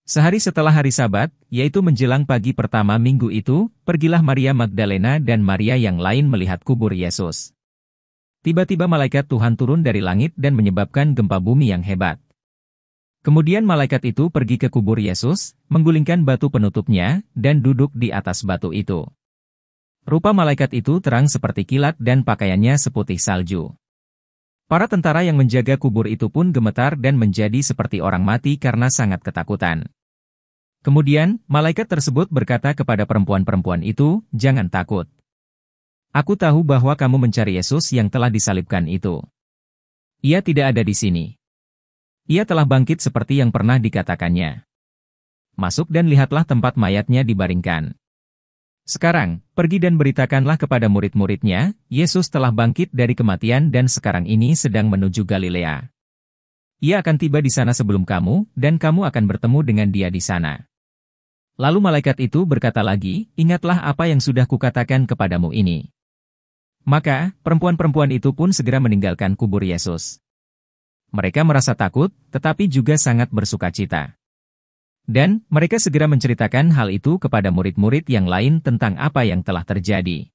Sehari setelah hari Sabat, yaitu menjelang pagi pertama minggu itu, pergilah Maria Magdalena dan Maria yang lain melihat kubur Yesus. Tiba-tiba malaikat Tuhan turun dari langit dan menyebabkan gempa bumi yang hebat. Kemudian malaikat itu pergi ke kubur Yesus, menggulingkan batu penutupnya, dan duduk di atas batu itu. Rupa malaikat itu terang seperti kilat dan pakaiannya seputih salju. Para tentara yang menjaga kubur itu pun gemetar dan menjadi seperti orang mati karena sangat ketakutan. Kemudian, malaikat tersebut berkata kepada perempuan-perempuan itu, "Jangan takut. Aku tahu bahwa kamu mencari Yesus yang telah disalibkan itu. Ia tidak ada di sini. Ia telah bangkit seperti yang pernah dikatakannya. Masuk dan lihatlah tempat mayatnya dibaringkan. Sekarang, pergi dan beritakanlah kepada murid-muridnya, Yesus telah bangkit dari kematian dan sekarang ini sedang menuju Galilea. Ia akan tiba di sana sebelum kamu, dan kamu akan bertemu dengan dia di sana." Lalu malaikat itu berkata lagi, "Ingatlah apa yang sudah kukatakan kepadamu ini." Maka, perempuan-perempuan itu pun segera meninggalkan kubur Yesus. Mereka merasa takut, tetapi juga sangat bersukacita. Dan, mereka segera menceritakan hal itu kepada murid-murid yang lain tentang apa yang telah terjadi.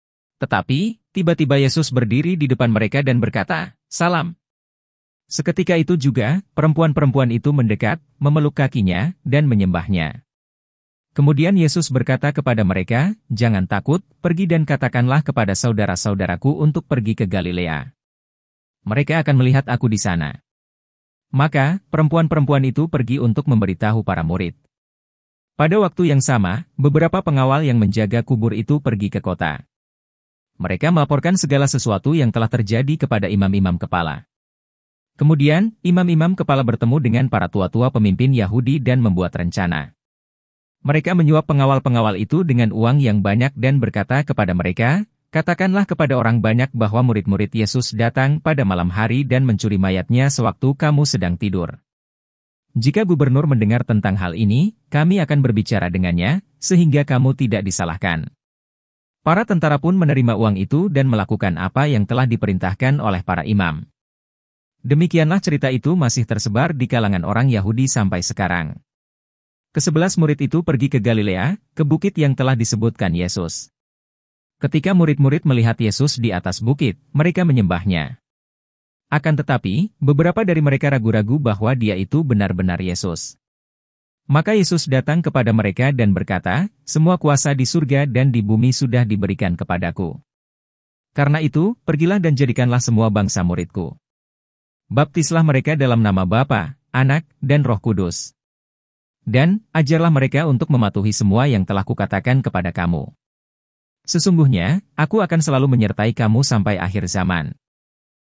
Tetapi, tiba-tiba Yesus berdiri di depan mereka dan berkata, "Salam." Seketika itu juga, perempuan-perempuan itu mendekat, memeluk kakinya, dan menyembahnya. Kemudian Yesus berkata kepada mereka, "Jangan takut, pergi dan katakanlah kepada saudara-saudaraku untuk pergi ke Galilea. Mereka akan melihat aku di sana." Maka, perempuan-perempuan itu pergi untuk memberitahu para murid. Pada waktu yang sama, beberapa pengawal yang menjaga kubur itu pergi ke kota. Mereka melaporkan segala sesuatu yang telah terjadi kepada imam-imam kepala. Kemudian, imam-imam kepala bertemu dengan para tua-tua pemimpin Yahudi dan membuat rencana. Mereka menyuap pengawal-pengawal itu dengan uang yang banyak dan berkata kepada mereka, "Katakanlah kepada orang banyak bahwa murid-murid Yesus datang pada malam hari dan mencuri mayatnya sewaktu kamu sedang tidur. Jika gubernur mendengar tentang hal ini, kami akan berbicara dengannya, sehingga kamu tidak disalahkan." Para tentara pun menerima uang itu dan melakukan apa yang telah diperintahkan oleh para imam. Demikianlah cerita itu masih tersebar di kalangan orang Yahudi sampai sekarang. Ke-11 murid itu pergi ke Galilea, ke bukit yang telah disebutkan Yesus. Ketika murid-murid melihat Yesus di atas bukit, mereka menyembahnya. Akan tetapi, beberapa dari mereka ragu-ragu bahwa dia itu benar-benar Yesus. Maka Yesus datang kepada mereka dan berkata, "Semua kuasa di surga dan di bumi sudah diberikan kepadaku. Karena itu, pergilah dan jadikanlah semua bangsa muridku. Baptislah mereka dalam nama Bapa, Anak, dan Roh Kudus. Dan, ajarlah mereka untuk mematuhi semua yang telah kukatakan kepada kamu. Sesungguhnya, aku akan selalu menyertai kamu sampai akhir zaman."